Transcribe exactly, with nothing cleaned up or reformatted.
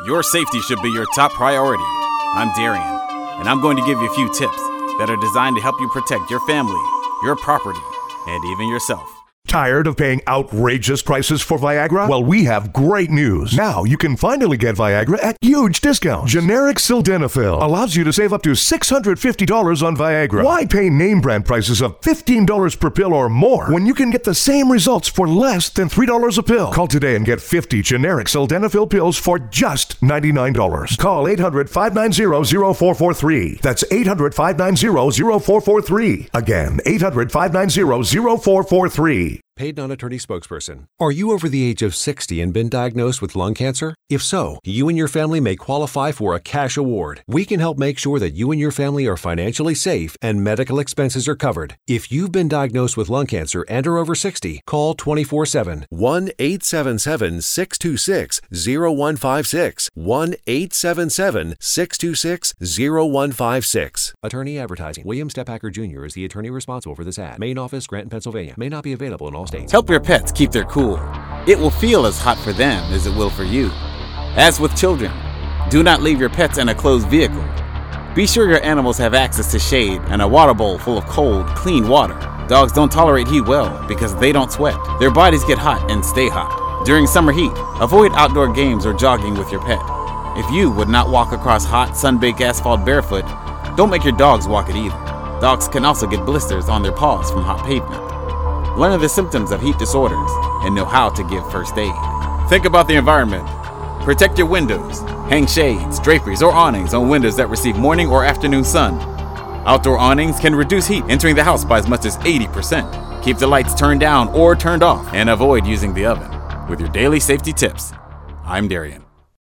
Your safety should be your top priority. I'm Darian, and I'm going to give you a few tips that are designed to help you protect your family, your property, and even yourself. Tired of paying outrageous prices for Viagra? Well, we have great news. Now you can finally get Viagra at huge discounts. Generic Sildenafil allows you to save up to six hundred fifty dollars on Viagra. Why pay name brand prices of fifteen dollars per pill or more when you can get the same results for less than three dollars a pill? Call today and get fifty generic Sildenafil pills for just ninety-nine dollars. Call eight hundred, five nine zero, zero four four three. That's eight hundred, five nine zero, zero four four three. Again, eight hundred, five nine zero, zero four four three. Paid non-attorney spokesperson. Are you over the age of sixty and been diagnosed with lung cancer? If so, you and your family may qualify for a cash award. We can help make sure that you and your family are financially safe and medical expenses are covered. If you've been diagnosed with lung cancer and are over sixty, call twenty-four seven. one eight seven seven, six two six, zero one five six. one eight seven seven, six two six, zero one five six. Attorney advertising. William Stephacker Junior is the attorney responsible for this ad. Main office, Granton, Pennsylvania. May not be available in all states. Help your pets keep their cool. It will feel as hot for them as it will for you. As with children, do not leave your pets in a closed vehicle. Be sure your animals have access to shade and a water bowl full of cold, clean water. Dogs don't tolerate heat well because they don't sweat. Their bodies get hot and stay hot. During summer heat, avoid outdoor games or jogging with your pet. If you would not walk across hot, sun-baked asphalt barefoot, don't make your dogs walk it either. Dogs can also get blisters on their paws from hot pavement. Learn the symptoms of heat disorders and know how to give first aid. Think about the environment. Protect your windows. Hang shades, draperies, or awnings on windows that receive morning or afternoon sun. Outdoor awnings can reduce heat entering the house by as much as eighty percent. Keep the lights turned down or turned off and avoid using the oven. With your daily safety tips, I'm Darian.